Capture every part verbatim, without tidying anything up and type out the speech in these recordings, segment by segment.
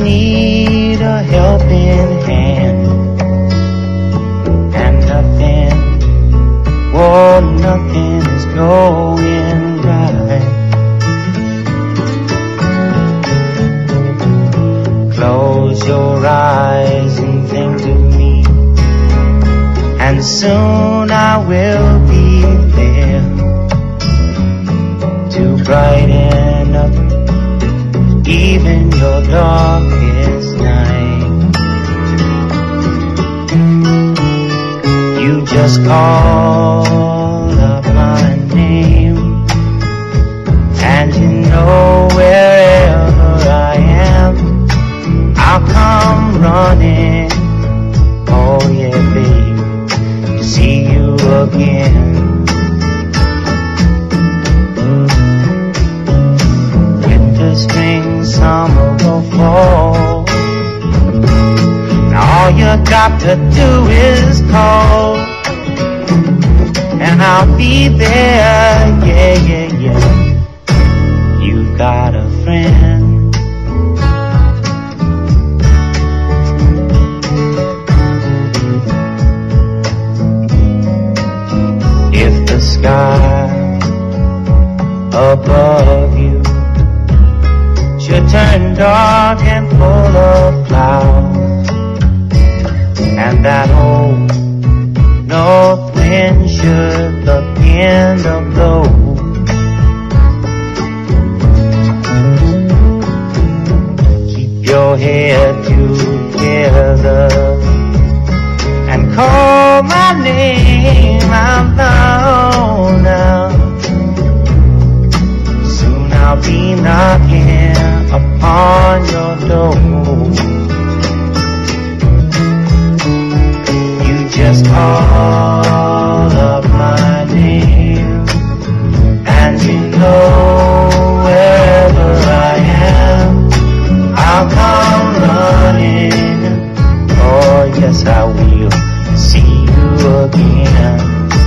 need a helping hand, and nothing, oh, nothing is going right. Close your eyes and think of me, and soon I will be there to brighten up even your darkest night. You just call up my name, and you know wherever I am, I'll come running. Oh yeah, babe, to see you again. Spring, summer or fall, and all you got to do is call, and I'll be there, yeah, yeah, yeah. You got a friend. If the sky above you should turn dark and full of clouds, and that old north wind should begin to blow, keep your head together and call my name out loud now. Soon I'll be knocking upon your door. You just call up my name, and you know wherever I am, I'll come running. Oh yes, I will see you again.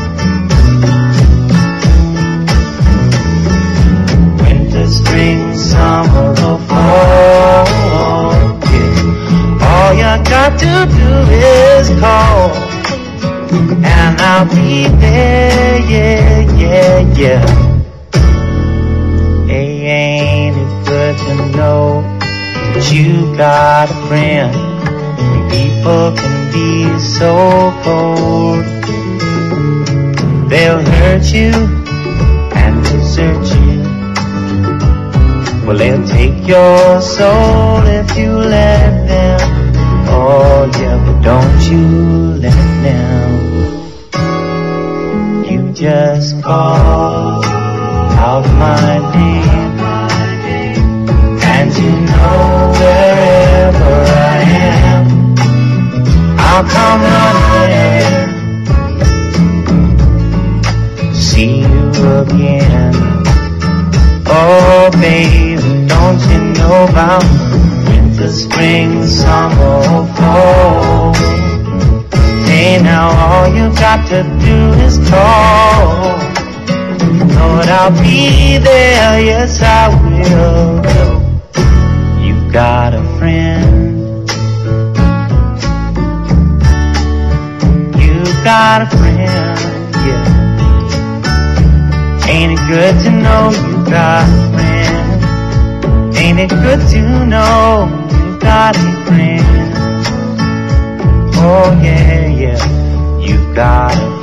Winter, spring, summer or fall, yeah. All you got to do is call, and I'll be there, yeah, yeah, yeah. Hey, ain't it good to know that you got a friend? People can be so cold, they'll hurt you and desert you. Well, they'll take your soul if you let them. Oh yeah, but don't you let them. You just call out my name, and you know wherever I am, I'll come running, see you again. Oh babe, don't you know about winter, spring, summer or fall? Hey now, all you got to do is call. Lord, I'll be there, yes I will. You got a friend. You got a friend, yeah. Ain't it good to know you got a friend? Ain't it good to know you got a friend? Oh yeah, yeah, you got a friend.